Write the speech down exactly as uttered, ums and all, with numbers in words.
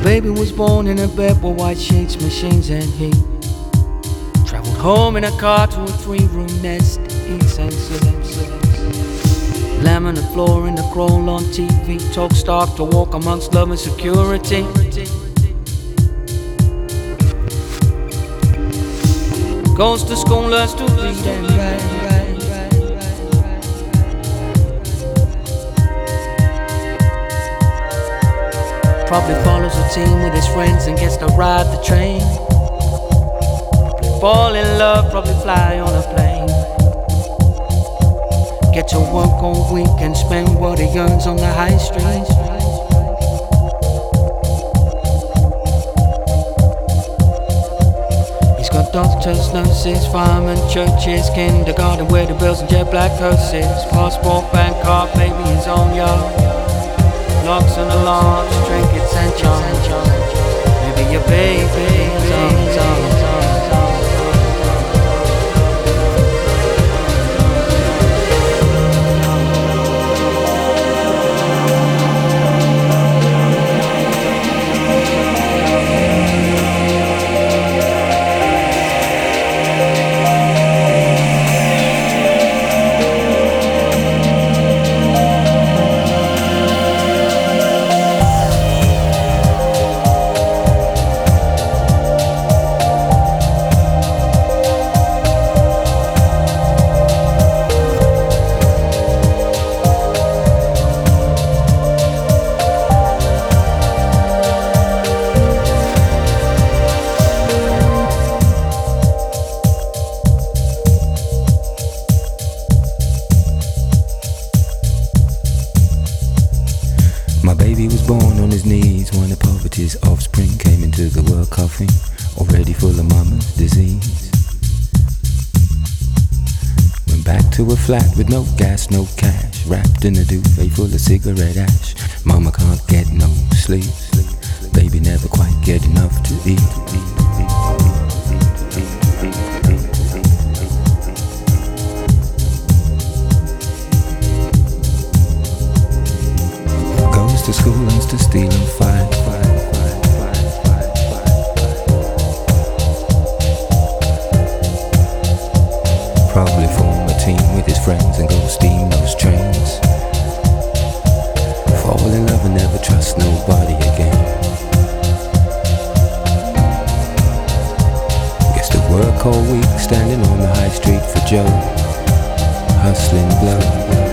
Baby was born in a bed with white sheets, machines and heat. Traveled home in a car to a three-room nest. Eats and sleeps. Lamb on the floor in the crawl on T V. Talk stock to walk amongst love and security. Goes to school, learns to read and write. Probably follows a team with his friends and gets to ride the train. Probably fall in love, probably fly on a plane. Get to work all week and spend what he earns on the high street. He's got doctors, nurses, firemen, churches, kindergarten, wedding bells and jet black hearses. Passport, bank card, baby his own yard. Locks and alarms, trinkets and charms. Maybe your baby's arms, arms, arms, arms. My baby was born on his knees when the poverty's offspring came into the world coughing, already full of mama's disease. Went back to a flat with no gas, no cash, wrapped in a duvet full of cigarette ash. Mama can't get no sleep, baby never quite get enough to eat. To school, learns to steal and fight. Probably form a team with his friends and go steam those trains. Fall in love and never trust nobody again. Gets to work all week, standing on the high street for Joe, hustling blow.